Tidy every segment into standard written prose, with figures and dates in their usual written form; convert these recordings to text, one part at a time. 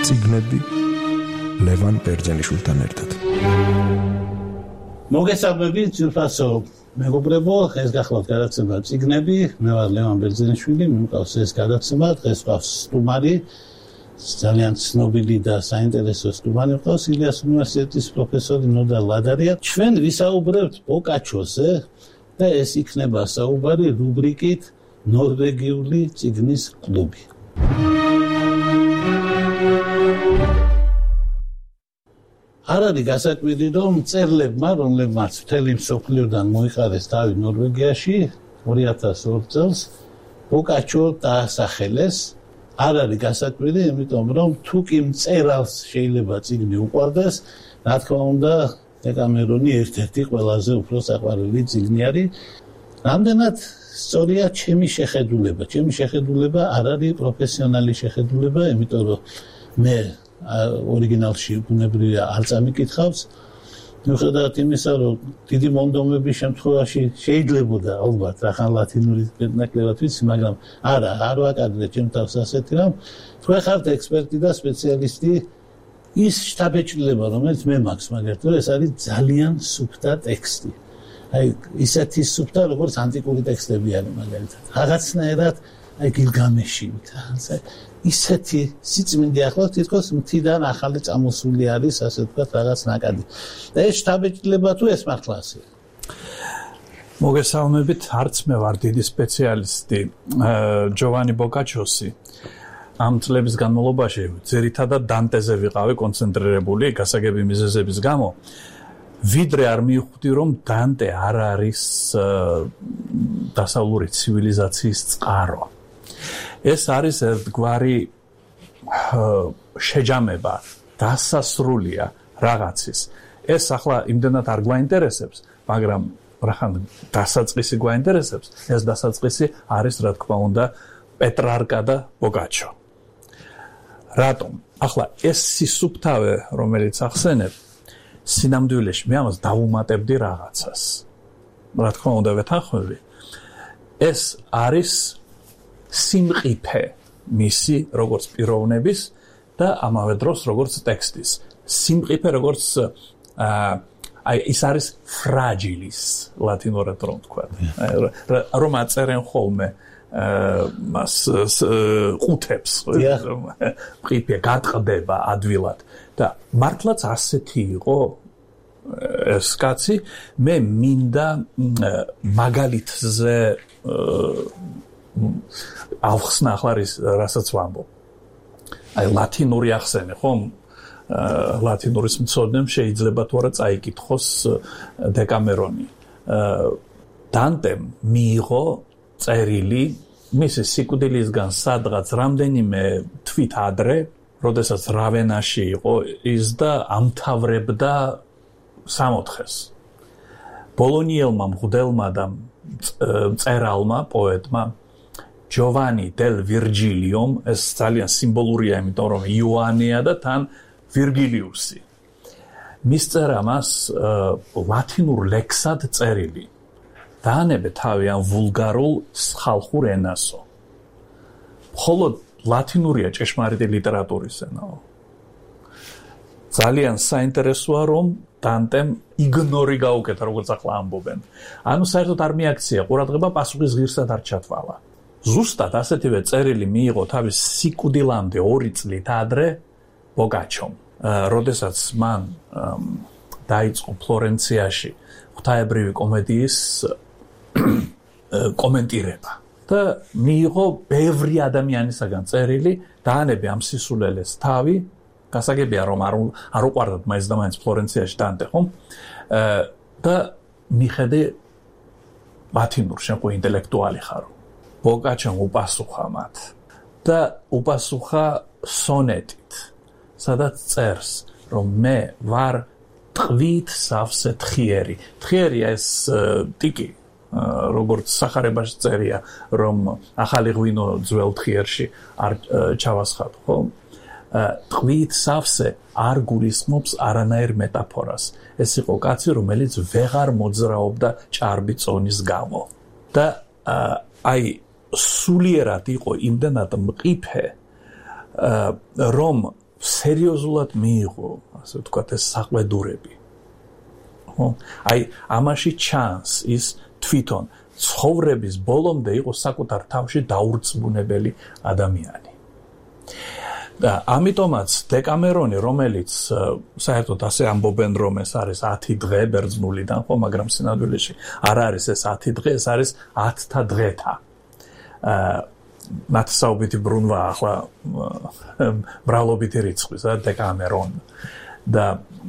წიგნები ლევან ბერძენიშვილთან ერთად. მოგესალმებით ძვირფასო მეგობრებო, ეს გახლავთ გადაცემა წიგნები, მე ვარ ლევან ბერძენიშვილი, მიმყავს ეს გადაცემა, დღეს ყავს სტუმარი, ძალიან ცნობილი და საინტერესო სტუმარი ყავს, ილიას უნივერსიტეტის პროფესორი ნოდა ლადარია. ჩვენ ვისაუბრებთ ბოკაჩოზე და ეს იქნება საუბარი რუბრიკით ნორვეგიული წიგნის კლუბი. არ არის გასაკვირი, რომ მწერლებმა, რომლებმაც მთელი მსოფლიოდან მოიყარეს თავი ნორვეგიაში 2002 წელს ბოკაჩო დაასახელეს. არ არის გასაკვირი, იმიტომ რომ თუ კი მწერალს შეიძლება წიგნი უყვარდეს, რა თქმა უნდა, დეკამერონი ერთ-ერთი ყველაზე უფრო საყვარელი წიგნი არის. რამდენად სწორია ჩემი შეხედულება. ჩემი შეხედულება არ არის პროფესიონალი შეხედულება, იმიტომ რომ მე ორიგინალში ბუნებრივია არ წამიკითხავს. მიუხედავად იმისა, რომ დიდი მონდომების შემთხვევაში შეიძლებოდა ალბათ ახალ ლათინური მეტნაკლებად ვიცი, მაგრამ არ ვაკადრე ჩემ თავს ასეთი რამ. თქვენ ხართ ექსპერტი და სპეციალისტი, ის შთაბეჭდილება, რომელიც მე მაქვს, მაგალითად, ეს არის ძალიან სუფთა ტექსტი. აი, ისეთი სუფთა, როგორც ანტიკური ტექსტები არის მაგალითად. რაღაცნაირად აი გილგამეში ისეთი სიწმინდე ახლა თითქოს მთიდან ახალი წამოსული არის, ასე ვთქვათ, რაღაც ნაკადი. და ეს შთაბეჭდილება თუ ეს მართლა ასეა. მოგესალმებით, არც მე ვარ დიდი სპეციალისტი. ჯოვანი ბოკაჩოსი ამ წლების განმავლობაში ძირითადად დანტეზე ვიყავი კონცენტრირებული გასაგები მიზეზების გამო. ვიდრე არ მივხვდი, რომ დანტე არ არის დასავლური ცივილიზაციის წყარო. ეს არის ერთგვარი შეჯამება, დასასრულია რაღაცის. ეს ახლა იმდენად არ გვაინტერესებს, მაგრამ რახან დასაწყისი გვაინტერესებს, ეს დასაწყისი არის, რა თქმა უნდა, პეტრარკა და ბოკაჩო. რატომ? ახლა ეს სისუფთავე, რომელიც ახსენებ, სინამდვილეში მე ამას დავუმატებდი რაღაცას. რა თქმა უნდა, ვეთანხმები. ეს არის სიმყიფე მისი როგორც პიროვნების და ამავე დროს როგორც ტექსტის. სიმყიფე როგორც აი ის არის ფრაჯილის ლათინურად რომ თქვა. რომ აწერენ ხოლმე მას ყუთებს, ყიფე გატყდება ადვილად და მართლაც ასეთი იყო ეს კაცი. მე მინდა მაგალითზე ავხსნა ახლა რასაც ვამბობ. აი ლათინური ახსენე, ხომ? ლათინურის მცოდნემ შეიძლება თუ არა წაიკითხოს დეკამერონი. დანტემ მიიღო წერილი მისი სიკვდილისგან სადღაც რამდენიმე თვით ადრე, როდესაც რავენაში იყო ის და ამთავრებდა სამოთხეს. ბოლონიელმა მღვდელმა და მწერალმა, პოეტმა ჯოვანი დელ ვირჯილიომ, ეს ძალიან სიმბოლურია, იმიტომ რომ იოანეა და თან ვირგილიუსი. მისწერა მას ლათინურ ლექსად წერილი. დაანებე თავი ამ ვულგარულ ხალხურ ენასო. მხოლოდ ლათინურია ჭეშმარიტი ლიტერატურის ენაო. ძალიან საინტერესოა, რომ დანტემ იგნორი გაუკეთა, როგორც ახლა ამბობენ. ანუ საერთოდ არ მიაქცია ყურადღება, პასუხის ღირსად არ ჩათვალა. ზუსტად ასეთივე წერილი მიიღო თავის სიკვდილამდე 2 წლით ადრე ბოკაჩომ, როდესაც მან დაიწყო ფლორენციაში ღვთაებრივი კომედიის კომენტირება და მიიღო ბევრი ადამიანისაგან წერილი, დაანებე ამ სისულელეს თავი. გასაგებია, რომ არ უყვარდათ მაინც და მაინც ფლორენციაში დანტე, ხომ? და მიხედე ლათინურ შენ ყო ინტელექტუალი ხარო. ბოკაჩომ უპასუხა მათ და უპასუხა სონეტით, სადაც წერს, რომ მე ვარ ტყვით სავსე თხიერი. თხიერია ეს ტიკი, როგორც სახარებაში წერია, რომ ახალი ღვინო ძველ თხიერში არ ჩავასხათ, ხო? ტყვით სავსე არ გულისხმობს არანაირ მეტაფორას. ეს იყო კაცი, რომელიც ვეღარ მოძრაობდა ჭარბი წონის გამო. და აი სულიერად იყო იმდენად მყიფე, რომ სერიოზულად მიიღო, ასე ვთქვათ, ეს საყვედურები. ხო? აი, ამაში ჩანს ის თვითონ ცხოვრების ბოლომდე იყო საკუთარ თავში დაურწმუნებელი ადამიანი. და ამიტომაც დეკამერონი, რომელიც საერთოდ ასე ამბობენ, რომ ეს არის 10 დღე ბერძნულიდან, ხო, მაგრამ სინამდვილეში არ არის ეს 10 დღე, ეს არის 10-თა დღეთა. ნათესაობითი ბრუნვა ახლა ბრალობითი რიცხვი, დეკამერონ. და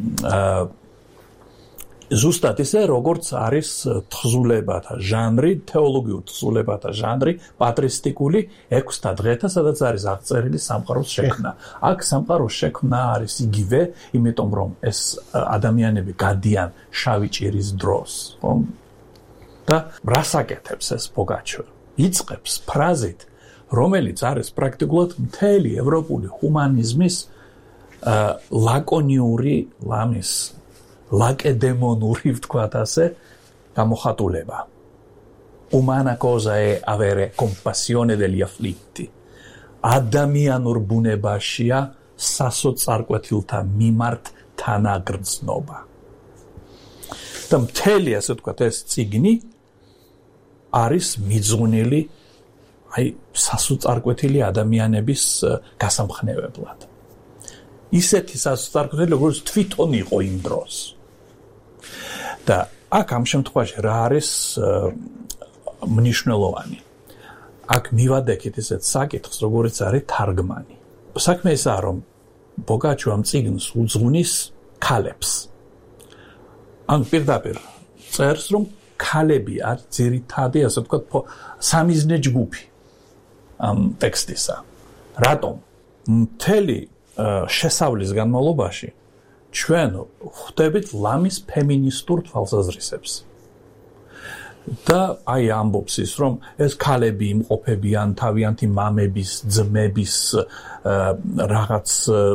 ზუსტად ისე, როგორც არის თხზულებათა ჟანრი, თეოლოგიურ თხზულებათა ჟანრი, პატრისტიკული 6-თა დღეთა, სადაც არის აღწერილი სამყაროს შექმნა. აქ სამყაროს შექმნა არის იგივე, იმიტომ რომ ეს ადამიანები გადიან შავი ჭირის დროს, ხო? და რას აკეთებს ეს ბოგაჩო? იწყებს ფრაზით, რომელიც არის პრაქტიკულად მთელი ევროპული ჰუმანიზმის ლაკონიური ლამის ლაკედემონური, ვთქვათ ასე, გამოხატულება. Umana cosa è avere compassione degli afflitti. ადამიანურ ბუნებაშია სასოწარკვეთილთა მიმართ თანაგრძნობა. და მთელი, ასე ვთქვათ, ეს წიგნი არის მიძღვნილი აი სასოწარკვეთილი ადამიანების გასამხნევებლად. ისეთი სასოწარკვეთილი, როგორც თვითონ იყო იმ დროს. და აქ ამ შემთხვევაში რა არის მნიშვნელოვანი? აქ მივადექით ისეთ საკითხს, როგორც არის თარგმანი. საქმე ისაა, რომ ბოგაჩო ამ წიგნს უძღვნის ქალებს. ან პირდაპირ წერს, რომ ქალები არის ძირითადი, ასე ვთქვათ, სამიზნე ჯგუფი ამ ტექსტისა. რატომ? მთელი შესავლის განმავლობაში ჩვენ ხვდებით ლამის ფემინისტურ თვალსაზრისებს. და აი ამბობს ის, რომ ეს ქალები იმყოფებიან თავიანთი მამების, ძმების რაღაც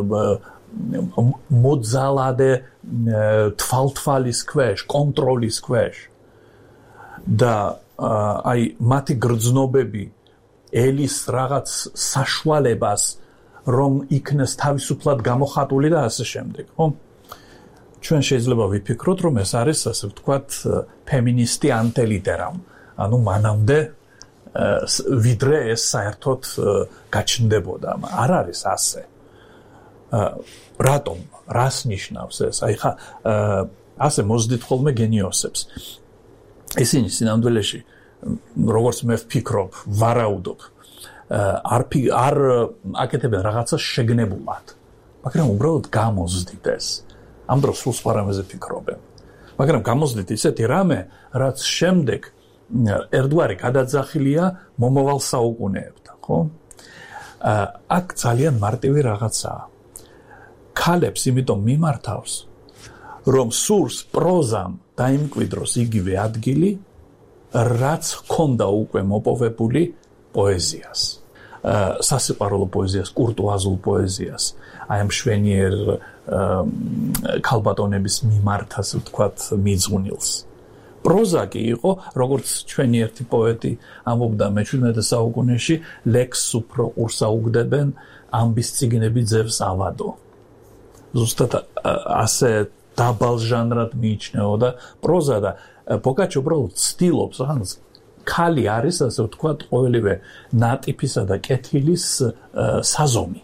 მოძალადე თვალთვალის ქვეშ, კონტროლის ქვეშ. და აი მათი გრძნობები ელის რაღაც საშუალებას, რომ იქნეს თავისუფლად გამოხატული და ასე შემდეგ, ხო? ჩვენ შეიძლება ვიფიქროთ, რომ ეს არის, ასე ვთქვათ, ფემინისტი ანტელიტერამ. ანუ მანამდე ვიდრე ეს საერთოდ გაჩნდებოდა. არ არის ასე. რატომ? რას ნიშნავს ეს? აი ხა ასე მოძდით ხოლმე გენიოსებს. ისინი სინამდვილეში, როგორც მე ვფიქრობ, ვარაუდობ, არ აკეთებენ რაღაცას შეგნებულად, მაგრამ უბრალოდ გამოზდით ეს. ამ დროს სულ სხვა რამეზე ფიქრობენ. მაგრამ გამოზდით ისეთი რამე, რაც შემდეგ ერთგვარი გადაძახილია მომავალ საუკუნეებთან, ხო? აქ ძალიან მარტივი რაღაცაა. ქალებს იმიტომ მიმართავს, რომ სურს პროზამ დაიმკვიდროს იგივე ადგილი, რაც ჰქონდა უკვე მოპოვებული პოეზიას. სასიყვარულო პოეზიას, კურტუაზულ პოეზიას, აი ამ შვენიერ ქალბატონების მიმართ, ასე ვთქვათ, მიძღვნილს. პროზა კი იყო, როგორც ჩვენი ერთი პოეტი ამბობდა მე-17 საუკუნეში, ლექს უფრო ყურსაუგდებენ ამბის წიგნები ძევს ავადო. ზუსტად ასე დაბალ ჟანრად მიიჩნეოდა პროზა და ბოგაჩო უბრალოდ ცდილობს, რაღაც ქალი არის, ასე ვთქვათ, ყოველივე ნატიფისა და კეთილის საზომი.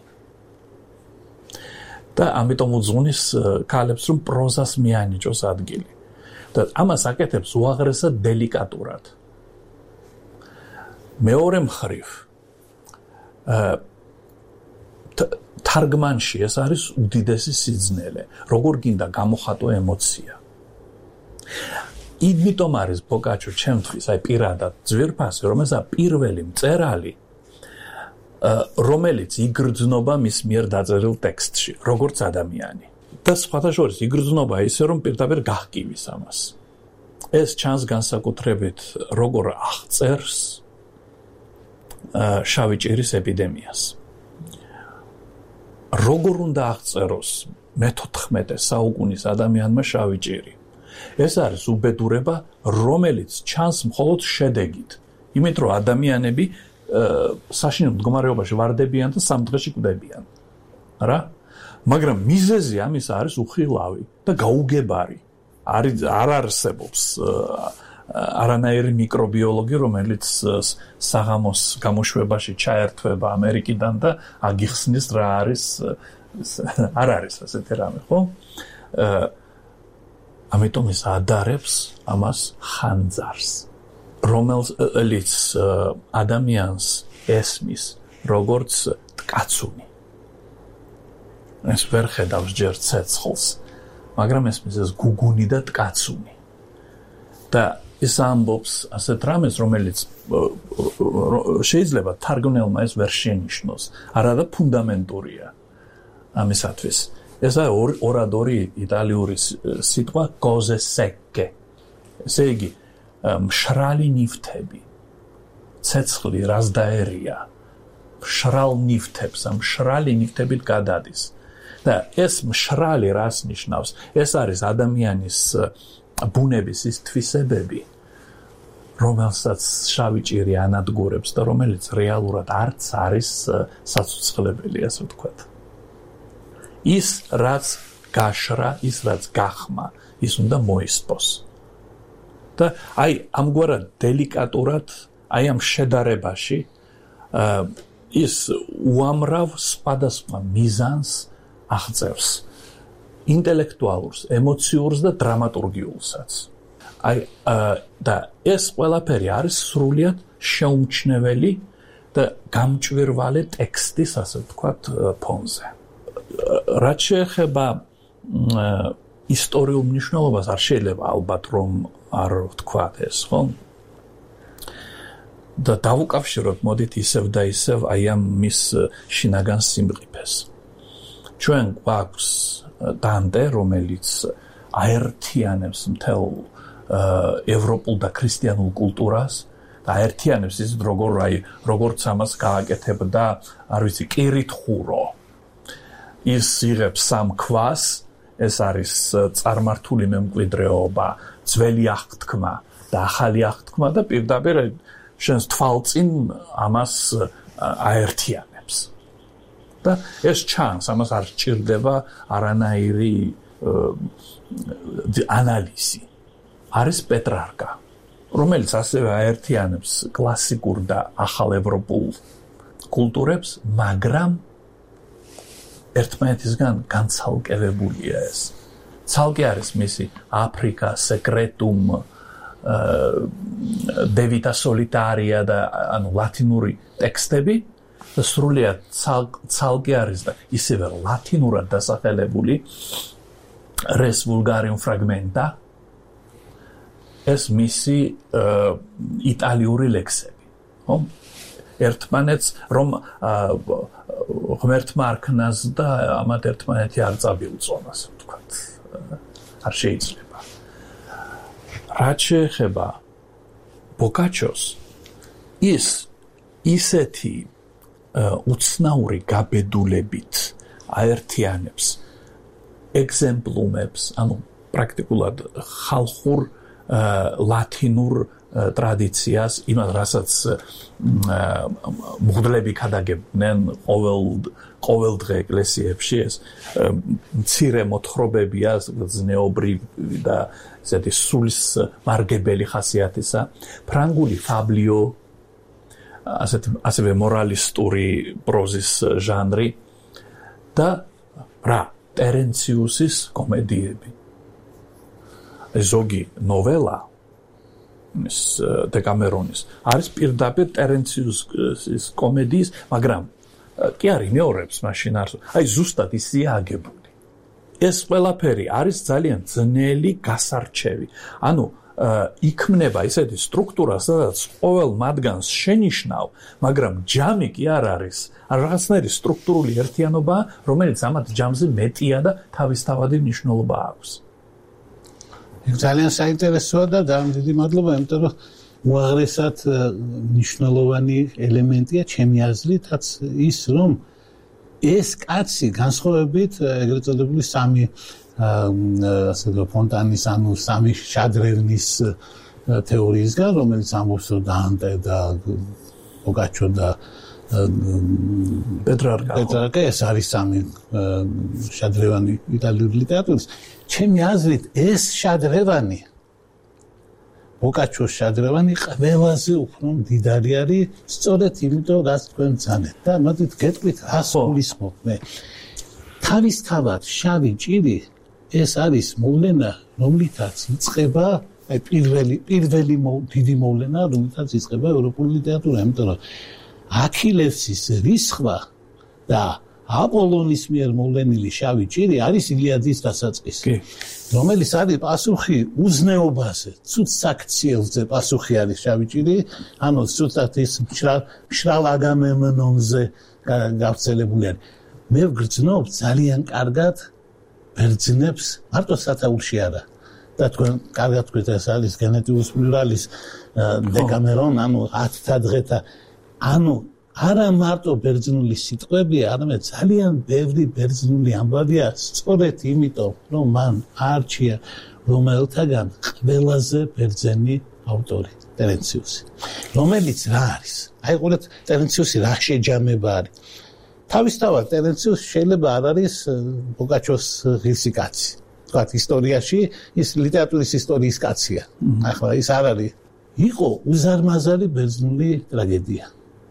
და ამიტომ უძღვნის ქალებს, რომ პროზას მიანიჭოს ადგილი. და ამას აკეთებს უაღრესად დელიკატურად. მეორე მხრივ, თარგმანში ეს არის უდიდესი სიძნელე, როგორ გინდა გამოხატო ემოცია. იმიტომ არის ბოგაჩო ჩემთვის, აი პირადად ძვირფასი, რომ ესა პირველი მწერალი, რომელიც იგრძნობა მის მიერ დაწერილ ტექსტში, როგორც ადამიანი. და სხვათა შორის იგრძნობა ისე, რომ პირდაპირ გაჰკივის ამას. ეს ჩანს განსაკუთრებით, როგორ აღწერს შავი ჭირის ეპიდემიას. როგორ უნდა აღწეროს მე-14 საუკუნის ადამიანმა შავი ჭირი? ეს არის უბედურება, რომელიც ჩანს მხოლოდ შედეგით. იმით, რომ ადამიანები საშინელ მდგომარეობაში ვარდებიან და 3 დღეში კვდებიან. რა? მაგრამ მიზეზი ამის არის უხილავი და გაუგებარი. არ არსებობს არანაირი მიკრობიოლოგი, რომელიც საღამოს გამოშვებაში ჩაერთვება ამერიკიდან და აგიხსნის რა არის, არ არის ასეთი რამე, ხო? ამიტომ ის ადარებს ამას ხანძარს, რომელიც ადამიანს ესმის როგორც ტკაცუნი. ეს ვერ ხედავს ჯერ ცეცხლს, მაგრამ ესმის ეს გუგუნი და ტკაცუნი. და ის ამბობს ასეთ რამეს, რომელიც შეიძლება თარგმნელმა ეს ვერ შენიშნოს, არადა ფუნდამენტურია ამისათვის. ესა ორადორი იტალიური სიტყვა cose secche. ესე იგი, მშრალი ნივთები. ცეცხლი რას დაერია? მშრალ ნივთებს, ამ მშრალი ნივთებით გადადის. და ეს მშრალი რას ნიშნავს? ეს არის ადამიანის ბუნების ის თვისებები, რომელსაც შავი ჭირი ანადგურებს და რომელიც რეალურად არც არის საცოცხლებელი, ასე ვთქვათ. ის რაც გაშრა, ის რაც გახმა, ის უნდა მოისპოს. და აი ამგვარად დელიკატურად, აი ამ შედარებაში ის უამრავ სხვადასხვა მიზანს აღწევს. ინტელექტუალურს, ემოციურს და დრამატურგიულსაც. და ეს ყველაფერი არის სრულიად შეუმჩნეველი და გამჭვირვალე ტექსტის, ასე ვთქვათ, ფონზე. რაც შეეხება ისტორიულ მნიშვნელობას, არ შეიძლება ალბათ რომ არ ვთქვათ ეს, ხო? და დავუკავშიროთ, მოდით ისევ და ისევ აი ამ მის შინაგან სიმყიფეს. ჩვენ გვაქვს დანტე, რომელიც აერთიანებს მთელ ევროპულ და ქრისტიანულ კულტურას და აერთიანებს ის როგორც ამას გააკეთებდა, არ ვიცი, კირით ხურო. ის იღებს სამ ქვას, ეს არის წარმართული მემკვიდრეობა, ძველი აღთქმა და ახალი აღთქმა და პირდაპირ შენს თვალწინ ამას აერთიანებს. და ეს ჩანს, ამას არ სჭირდება არანაირი ანალიზი. არის პეტრარკა, რომელიც ასევე აერთიანებს კლასიკურ და ახალ ევროპულ კულტურებს, მაგრამ ერთმანეთისგან განცალკევებულია ეს. ცალკე არის მისი აფრიკა სეკრეტუმ, დევიტა სოლიტარია და ანუ ლათინური ტექსტები და სრულიად ცალკე არის და ისევე ლათინურად დასახელებული res vulgarium fragmenta, ეს მისი იტალიური ლექსები. ერთმანეთს რომ ღმერთმა არ ქნას და ამათ ერთმანეთი არ წაბილწონ, ასე ვთქვათ. არ შეიძლება. რაც შეეხება ბოკაჩოს, ის ისეთი უცნაური გაბედულებით აერთიანებს ეგზემპლუმებს, ანუ პრაქტიკულად ხალხურ ლათინურ ტრადიციას, იმას, რასაც მღვდლები ქადაგებდნენ ყოველდღე ეკლესიებში, ეს მცირე მოთხრობებია, ზნეობრივი და ესეთი სულის მარგებელი ხასიათისა, ფრანგული ფაბლიო, ასევე მორალისტური პროზის ჟანრი და რა, ტერენციუსის კომედიები. ზოგი ნოველა ის დეკამერონის არის პირდაპირ ტერენციუსის კომედიის, მაგრამ კი არ იმეორებს მაშინ არ. აი ზუსტად ისია აგებული. ეს ყველაფერი არის ძალიან ძნელი გასარჩევი. ანუ იქმნება ისეთი სტრუქტურა, სადაც ყოველ მათგანს შენიშნავ, მაგრამ ჯამი კი არ არის. არ რაღაცნაირი სტრუქტურული ერთიანობა, რომელიც ამათ ჯამზე მეტია და თავისთავადი მნიშვნელობა აქვს. ძალიან საინტერესოა და დიდი მადლობა, იმიტომ რომ უაღრესად მნიშვნელოვანი ელემენტია ჩემი აზრითაც ის, რომ ეს კაცი განსხვავებით ეგრეთ წოდებული სამი ასე რომ ფონტანის ანუ სამი შადრევნის თეორიისგან, რომელიც ამბობს, რომ დანტე და ბოკაჩო და პეტრარკა ეს არის სამი შადრევანი იტალიური ლიტერატურის. ჩემი აზრით ეს შადრევანი ბოკაჩოს შადრევანი ყველაზე უფრო მდიდარი არის სწორედ იმიტომ რაც თქვენ ძანეთ და მოდით გეტყვით რას გულისხმობ მე. თავისთავად შავი ჭირი ეს არის მოვლენა რომლითაც იწყება აი პირველი დიდი მოვლენა რომლითაც იწყება ევროპული ლიტერატურა იმიტომ რომ აქილევსის რისხვა და აპოლონის მიერ მოვლენილი შავი ჭირი არის ილიადის დასაწყისი რომელიც არის პასუხი უზნეობაზე ცუდ საქციელზე პასუხი არის შავი ჭირი ანუ ცუდად ის მშრალ აგამემნონზე გავრცელებული არის მე ვგრძნობ ძალიან კარგად ბერძნებს მარტო სათაურში არა და თქვენ კარგად თქვით ეს არის გენეტიუს პლურალის დეკამერონ ანუ 10 დღეთა ანუ არა მარტო ბერძნული სიტყვებია, არამედ ძალიან ბევრი ბერძნული ამბავია სწორედ იმიტომ, რომ მან არჩია რომელთაგან ყველაზე ბერძენი ავტორი, ტერენციუსი. რომელიც რა არის? აი ყურეთ, ტერენციუსი რა შეჯამება არის. თავისთავად ტერენციუსი შეიძლება არ არის ბოკაჩოს ღირსი კაცი. თქვათ ისტორიაში ის ლიტერატურის ისტორიის კაცია. ახლა ის არ არის. იყო უზარმაზარი ბერძნული ტრაგედია.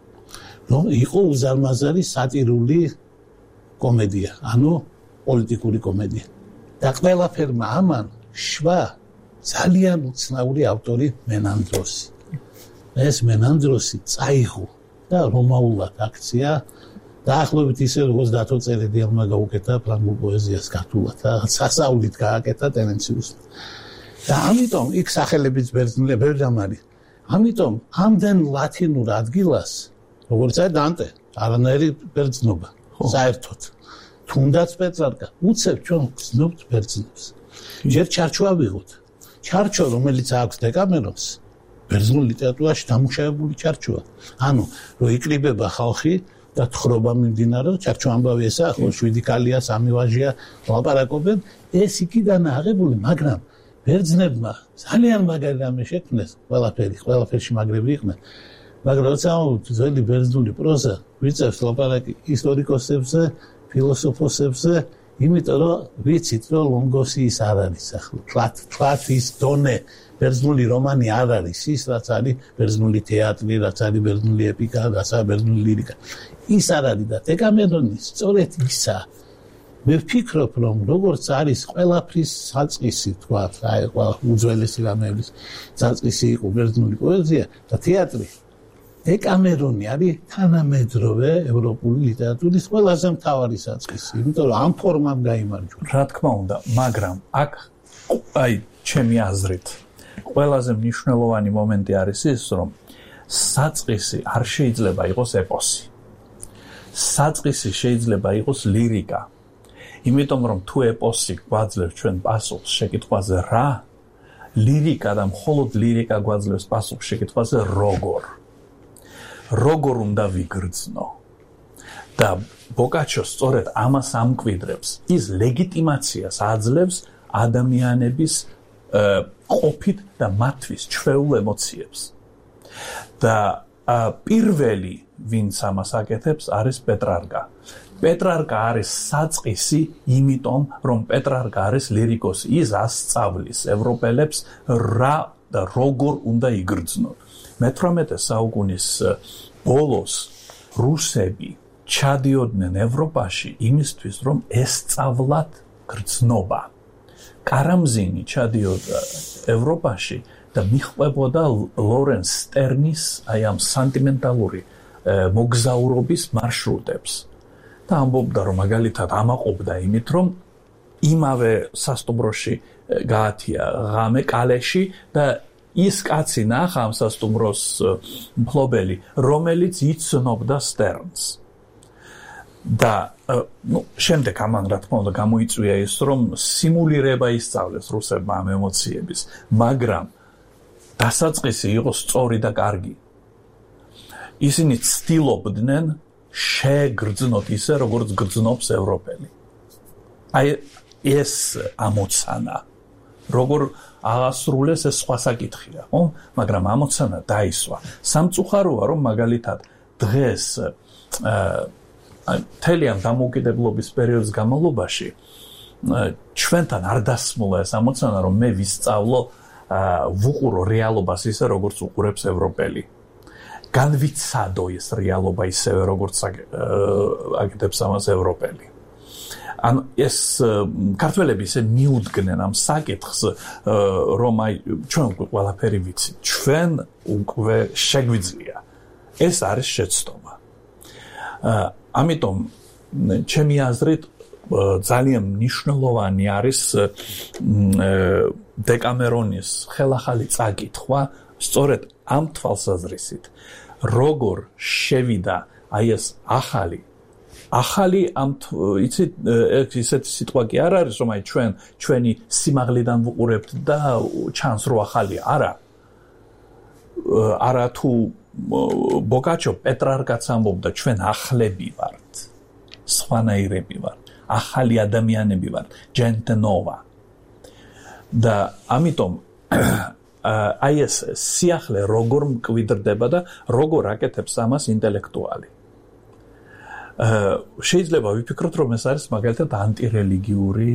რომ იყო უზარმაზარი სატირული კომედია, ანუ პოლიტიკური კომედია. და ყველაფერმა ამან შვა ძალიან უცნაური ავტორი მენანდროსი. ეს მენანდროსი წაიღო და რომაულად აქცია დაახლოებით ისე როგორც დათო წერეთელმა გაუკეთა ფრანგულ პოეზიას გათულად და სასავლით გააკეთა ტერენციუსმა. და ამიტომ იქ სახელებიც ბერძნული ბევრამ არის. ამიტომ ამდენ ლათინურ ადგილას როგორც არის დანტე, არანაირი ბერძნობა, საერთოდ. თუნდაც პეტრარკა, უცებ ჩვენ გრძნობთ ბერძნებს. ჯერ ჩარჩო ავიღოთ. ჩარჩო, რომელიც აქვს დეკამერონს, ბერძნულ ლიტერატურაში დამუშავებული ჩარჩოა. ანუ, რომ იკრიბება ხალხი და თხრობა მიმდინარეობს, ჩარჩო ამბავი ესაა, ხო, 7 კალია, 3 ვაჟია, ლაპარაკობენ, ეს იქიდან აღებული, მაგრამ ბერძნებმა ძალიან მაგარი რამე შექმნეს, ყველაფერში მაგრები იყვნენ. მაგრამ როცა ძველი ბერძნული პროზა ვიწევს ლაპარაკი ისტორიკოსებზე, ფილოსოფოსებზე, იმიტომ რომ ვიცით რომ ლონგოსი ის არ არის ახლა. თქვათ ის დონე ბერძნული რომანი არ არის ის, რაც არის ბერძნული თეატრი, რაც არის ბერძნული ეპიკა, რაც არის ბერძნული ლირიკა. ის არ არის და დეკამერონი სწორედ ისა. მე ვფიქრობ რომ როგორც არის ყველაფრის საწყისი, თქვათ, აი ყველა უძველესი რამეების საწყისი იყო ბერძნული პოეზია და თეატრი. დეკამერონი არის თანამედროვე ევროპული ლიტერატურის ყველაზე მთავარი საწყისი, იმიტომ რომ ამ ფორმამ გაიმარჯვა. რა თქმა უნდა, მაგრამ აქ აი ჩემი აზრით ყველაზე მნიშვნელოვანი მომენტი არის ის, რომ საწყისი არ შეიძლება იყოს ეპოსი. საწყისი შეიძლება იყოს ლირიკა. იმიტომ რომ თუ ეპოსი გვაძლევს ჩვენ პასუხს შეკითხვაზე რა, ლირიკა და მხოლოდ ლირიკა გვაძლევს პასუხს შეკითხვაზე როგორ უნდა ვიგრძნო. და ბოკაჩო სწორედ ამას ამკვიდრებს. ის ლეგიტიმაციას აძლევს ადამიანების ყოფით და მათთვის ჩვეულ ემოციებს. და პირველი, ვინც ამას აკეთებს, არის პეტრარკა. პეტრარკა არის საწყისი, იმიტომ რომ პეტრარკა არის ლირიკოსი. ის ასწავლის ევროპელებს რა და როგორ უნდა იგრძნონ. მე-18 საუკუნის ბოლოს რუსები ჩადიოდნენ ევროპაში იმისთვის, რომ ესწავლათ გრძნობა. კარამზინი ჩადიოდა ევროპაში და მიჰყვებოდა ლორენს სტერნის აი ამ სანტიმენტალური მოგზაურობის მარშრუტებს. და ამბობდა, რომ მაგალითად ამაყობდა იმით, რომ იმავე სასტუმროში გაათია ღამე კალეში და ის კაცი ნახა ამ სასტუმროს მფლობელი, რომელიც იცნობდა სტერნს. და შემდეგ ამან რა თქმა უნდა გამოიწვია ის, რომ სიმულირება ისწავლეს რუსებმა ამ ემოციების, მაგრამ დასაწყისი იყო სწორი და კარგი. ისინი ცდილობდნენ შეგრძნოთ ისე, როგორც გრძნობს ევროპელი. აი ეს ამოცანა, როგორ აღასრულეს ეს სხვა საკითხია, ხო? მაგრამ ამოცანა დაისვა. სამწუხაროა, რომ მაგალითად დღეს მთელი ამ დამოუკიდებლობის პერიოდის განმავლობაში ჩვენთან არ დასმულა ეს ამოცანა, რომ მე ვისწავლო ვუყურო რეალობას ისე, როგორც უყურებს ევროპელი. განვიცადო ეს რეალობა ისევე, როგორც აკეთებს ამას ევროპელი. ან ეს ქართველები ისე მიუდგნენ ამ საკითხს, რომ აი ჩვენ უკვე ყველაფერი ვიცით, ჩვენ უკვე შეგვიძლია. ეს არის შეცდომა. ამიტომ ჩემი აზრით ძალიან მნიშვნელოვანი არის დეკამერონის ხელახალი წაკითხვა, სწორედ ამ თვალსაზრისით, როგორ შევიდა აი ეს ახალი ამ იცით ისეთი სიტყვა კი არ არის, რომ აი ჩვენი სიმაღლიდან ვუყურებთ და ჩანს რომ ახალი არა თუ ბოკაჩო პეტრარკაც ამბობდა ჩვენახლები ვართ, სხვანაირები ვართ, ახალი ადამიანები ვართ, gente nova. და ამიტომ აი ეს სიახლე როგორ მკვიდრდება და როგორ აკეთებს ამას ინტელექტუალი. შეიძლება ვიფიქროთ, რომ ეს არის მაგალითად ანტირელიგიური,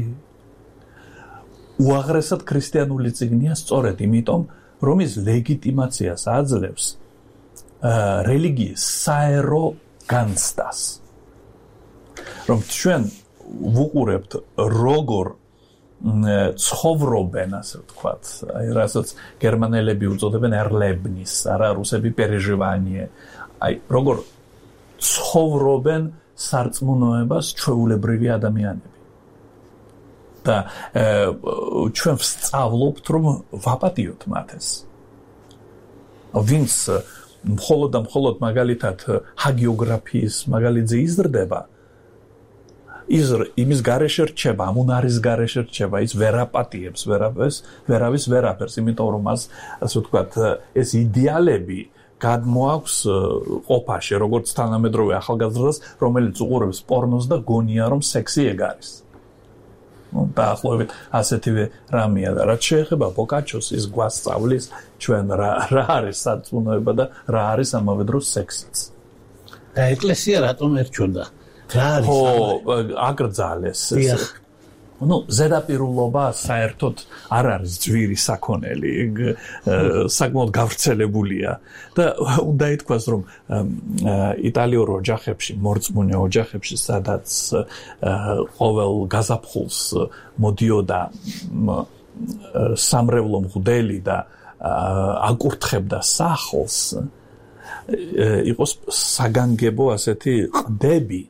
უაღრესად ქრისტიანული წიგნია სწორედ იმიტომ, რომ ის ლეგიტიმაციას აძლევს რელიგიის საერო განცდას. რომ ჩვენ ვუყურებთ როგორ ცხოვრობენ, ასე ვთქვათ, აი რასაც გერმანელები უწოდებენ erlebnis, არა რუსები переживание. აი როგორ ცხოვრობენ სარწმუნოებას ჩვეულებრივი ადამიანები. და ჩვენ ვსწავლობთ, რომ ვაპატიოთ მათ ეს. ვინც მხოლოდ მაგალითად ჰაგიოგრაფიის მაგალითზე იზრდება, იმის გარეშე რჩება, ამ უნარის გარეშე რჩება, ის ვერაპატიებს ვერავის ვერაფერს, იმიტომ რომ მას, ასე ვთქვათ, ეს იდეალები გადმოაქვს ყოფაში, როგორც თანამედროვე ახალგაზრდას, რომელიც უყურებს პორნოს და გონია, რომ სექსი ეგ არის. დაახლოებით ასეთივე რამეა და რაც შეეხება ბოკაჩოს, ის გვასწავლის ჩვენ რა არის სარწმუნოება და რა არის ამავე დროს სექსიც. და ეკლესია რატომ ერჩოდა? რა არის? აკრძალეს. ზედაპირულობა საერთოდ არ არის ძვირი საქონელი, საკმაოდ გავრცელებულია და უნდა ითქვას, რომ იტალიურ ოჯახებში, მორწმუნე ოჯახებში, სადაც ყოველ გაზაფხულს მოდიოდა სამრევლო მღვდელი და აკურთხებდა სახლს, იყოს საგანგებო ასეთი ყდები,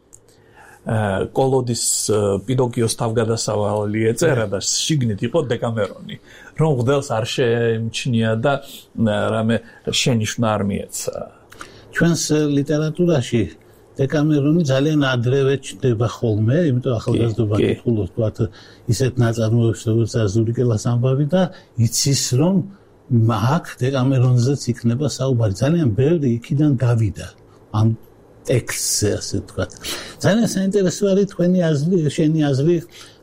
კოლოდის პინოკიოს თავგადასავალი ეწერა და შიგნით იყო დეკამერონი, რომ მღვდელს არ შეემჩნია და რამე შენიშვნა არ მიეცა. ჩვენს ლიტერატურაში დეკამერონი ძალიან ადრევე ჩნდება ხოლმე, იმიტომ ახალგაზრდობა კითხულობს თქვათ ისეთ ნაწარმოებებს, როგორც ზურიკელას ამბავი და იცის, რომ აქ დეკამერონზეც იქნება საუბარი. ძალიან ბევრი იქიდან გავიდა ამ ტექსტზე, ასე ვთქვათ. ძალიან საინტერესო არის თქვენი აზრი, შენი აზრი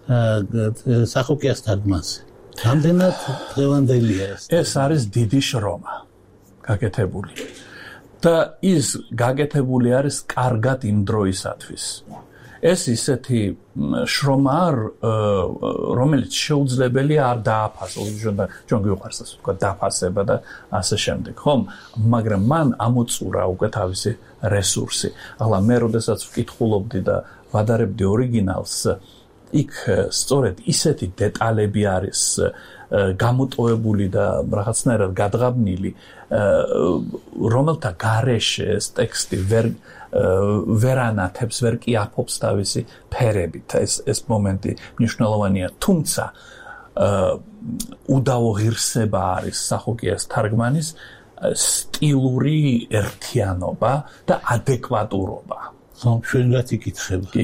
სახოკიას თარგმანზე. რამდენად დღევანდელია ეს? ეს არის დიდი შრომა გაკეთებული. და ის გაკეთებული არის კარგად იმ დროისათვის. ეს ისეთი შრომა, რომელიც შეუძლებელია არ დააფასოს, ჩვენ გვიყვარს ასე ვთქვათ დაფასება და ასე შემდეგ, ხომ? მაგრამ მან ამოწურა უკვე თავისი რესურსი. ახლა მე როდესაც ვკითხულობდი და ვადარებდი ორიგინალს, იქ სწორედ ისეთი დეტალები არის გამოტოვებული და რაღაცნაირად გადღაბნილი, რომელთა გარეშე ეს ტექსტი ვერ ანათებს, ვერ კი აფობს თავისი ფერებით. ეს მომენტი მნიშვნელოვანია. თუმცა უდავო ღირსება არის სახოკიას თარგმანის სტილური ერთიანობა და ადეკვატურობა. ჩვენგან იკითხებ. კი.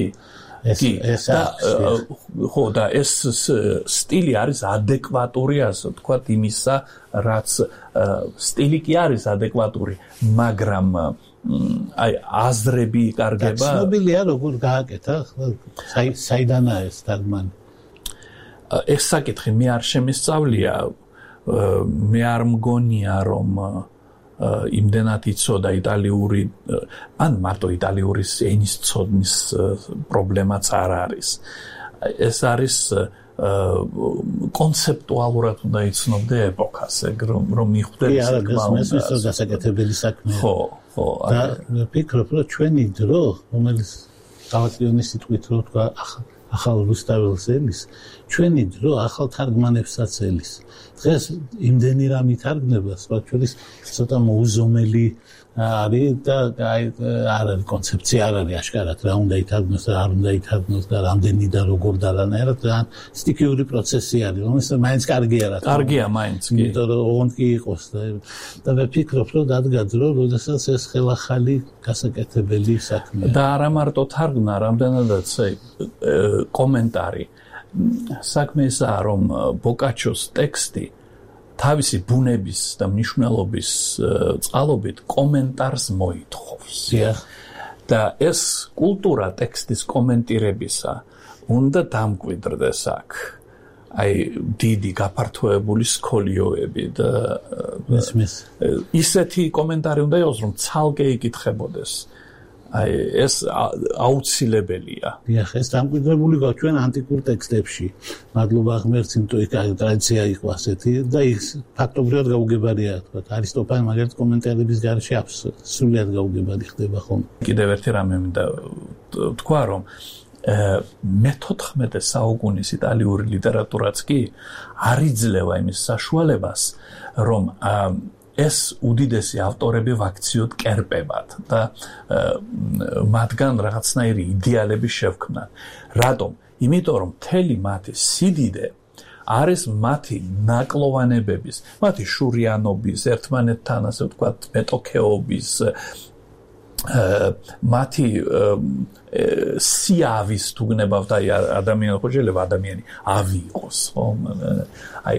ხო და ეს სტილი არის ადეკვატური, ასე ვთქვათ, იმისა, რაც სტილი კი არის ადეკვატური, მაგრამ აი აზრები იკარგება. ცნობილია როგორ გააკეთა, საიდანაა ეს თარგმანი? ეს საკითხი მე არ შემისწავლია, მე არ მგონია, რომ იმდენად იცოდა იტალიური, ან მარტო იტალიური ენის ცოდნის პრობლემაც არ არის. ეს არის კონცეპტუალურად უნდა იცნობდე ეპოქას, რომ მიხვდები საკმაოდ გასაკეთებელი საქმეა. ხო. და ვფიქრობ, რომ ჩვენი დრო, რომელიც თავისუფლების სიტყვით რო თქვა ახალ რუსთაველს ელის, ჩვენი დრო ახალ თარგმანებსაც ელის. დღეს იმდენი რამ ითარგმნება, სხვა შორის ცოტა მოუზომელი არის და არ არის კონცეფცია, არ არის აშკარად რა უნდა ითარგმნოს და არ უნდა ითარგმნოს და რამდენი და როგორ და რანაირად ძალიან სტიქიური პროცესი არის, რომელიც მაინც კარგია რა. კარგია მაინც კი. იმიტომ რომ ოღონდ კი იყოს და ვფიქრობ, რომ დადგა დრო, როდესაც ეს ხელახალი გასაკეთებელი საქმეა. და არა მარტო თარგმნა, რამდენადაც კომენტარი. საქმე ისაა, რომ ბოკაჩოს ტექსტი თავისი ბუნების და მნიშვნელობის წყალობით კომენტარს მოითხოვს. და ეს კულტურა ტექსტის კომენტირებისა უნდა დამკვიდრდეს აქ. აი დიდი გაფართოებული სკოლიოები და ისეთი კომენტარი უნდა იყოს, რომ ცალკე იკითხებოდეს. აი ეს აუცილებელია. დიახ, ეს დამკვიდრებული გვაქვს ჩვენ ანტიკურ ტექსტებში. მადლობა ღმერთს, იმიტომ იქ ტრადიცია იყო ასეთი და ის ფაქტობრივად გაუგებარია, თქვა არისტოფანი მაგალითად კომენტარების გარშე სრულიად გაუგებარი ხდება ხოლმე. კიდევ ერთი რამე მინდა თქვა, რომ მე-14 საუკუნის იტალიური ლიტერატურაც კი არ იძლევა იმის საშუალებას, რომ ეს უდიდესი ავტორები ვაქციოდ კერპებად და მათგან რაღაცნაირი იდეალები შევქმნათ. რატომ? იმიტომ რომ მთელი მათი სიდიდე არის მათი ნაკლოვანებების, მათი შურიანობის, ერთმანეთთან ასე ვთქვათ, მეტოქეობის, მათი სიავის თუ გნებავთ, აი ადამიანი ხო შეიძლება ადამიანი ავი იყოს, ხო? აი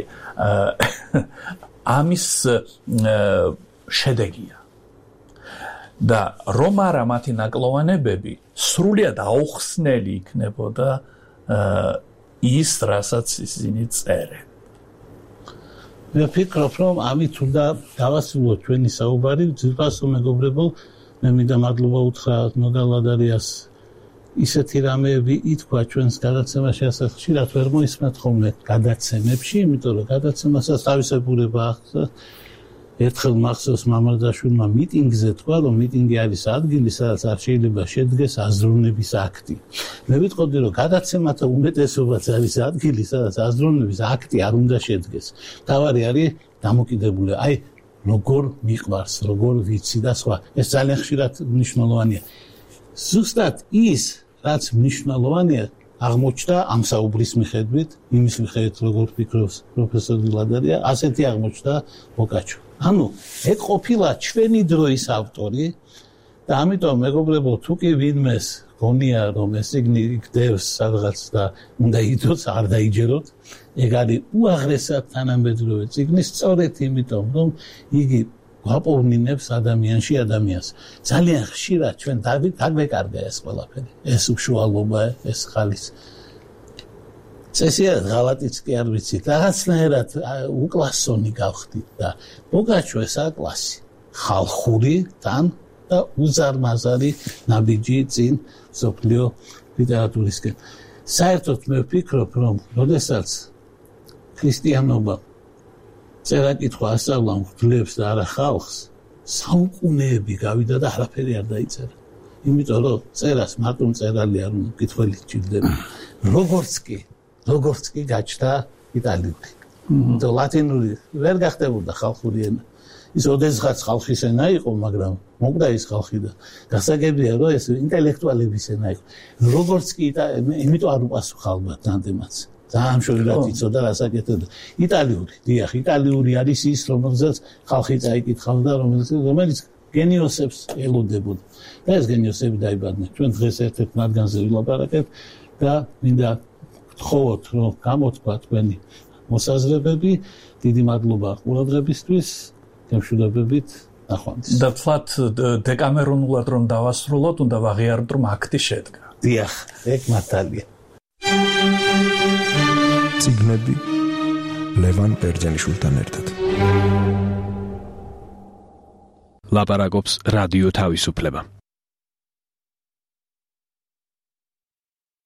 ამის შედეგია. და რომ არა მათი ნაკლოვანებები სრულიად აუხსნელი იქნებოდა ის, რასაც ისინი წერენ. მე ვფიქრობ, რომ ამით უნდა დავასრულოთ ჩვენი საუბარი. ძილფასო მეგობრებო, მე მინდა მადლობა უთხრა ნოდალადარიას ისეთი რამეები ითქვა ჩვენს გადაცემაში, ასაც ხშირად ვერ მოისმენთ ხოლმე გადაცემებში, იმიტომ რომ გადაცემასაც თავისებურება აქვს. ერთხელ მახსოვს მამარდაშვილმა მიტინგზე თქვა, რომ მიტინგი არის ადგილი, სადაც არ შეიძლება შედგეს აზროვნების აქტი. მე ვიტყოდი, რომ გადაცემათა უმეტესობაც არის ადგილი, სადაც აზროვნების აქტი არ უნდა შედგეს. თავარი არის დამოკიდებული, აი როგორ მიყვარს, როგორ ვიცი და სხვა. ეს ძალიან ხშირად მნიშვნელოვანია. ზუსტად ის რაც მნიშვნელოვანია აღმოჩნდა ამ საუბრის მიხედვით, იმის მიხედვით როგორ ფიქრობს პროფესორ დილადარია, ასეთი აღმოჩნდა ბოკაჩო. ანუ ეგ ყოფილა ჩვენი დროის ავტორი და ამიტომ მეგობრებო, თუ კი ვინმეს გონია რომ ეს წიგნი გდევს სადღაც და უნდა იდოს, არ დაიჯეროთ, ეგ არის უაღრესად თანამედროვე წიგნი, სწორედ იმიტომ რომ იგი გვაპოვნინებს ადამიანში ადამიანს. ძალიან ხშირად ჩვენ დაგვეკარგა ეს ყველაფერი. ეს უშუალობა, ეს ხალის. წესია ღალატიც კი არ ვიცით. რაღაცნაირად უკლასონი გავხდით და ბოკაჩო ეს აკლასი. ხალხური თან და უზარმაზარი ნაბიჯი წინ მსოფლიო ლიტერატურისკენ. საერთოდ მე ვფიქრობ, რომ როდესაც ქრისტიანობა წერა-კითხვა ასწავლა მღვდლებს და არა ხალხს, საუკუნეები გავიდა და არაფერი არ დაიწერა. იმიტომ რომ წერას მარტო მწერალი არ უნდა, კითხველი სჭირდება. როგორც კი გაჩნდა იტალიური. და ლათინური ვერ გახდებოდა ხალხური ენა. ის ოდესღაც ხალხის ენა იყო, მაგრამ მოკდა ის ხალხი და გასაგებია, რომ ეს ინტელექტუალების ენა იყო. როგორც კი იმიტომ არ უპასუხა ალბათ დანტემაც. ძალიან შორიდან იცოდა რასაკეთებდა. იტალიური, დიახ, იტალიური არის ის, რომელზეც ხალხი წაიკითხავდა, რომელიც გენიოსებს ელოდებოდა. და ეს გენიოსები დაიბადნენ. ჩვენ დღეს ერთ-ერთ მათგანზე ვილაპარაკებთ და მინდა გთხოვოთ, რომ გამოთქვა თქვენი მოსაზრებები. დიდი მადლობა ყურადღებისთვის. გემშვიდობებით, ნახვამდის. და თლათ დეკამერონულად რომ დავასრულოთ, უნდა ვაღიაროთ, რომ აქტი შედგა. დიახ, ეგ მართალია. წიგნები ლევან ბერძენიშვილთან ერთად. ლაპარაკობს რადიო თავისუფლება.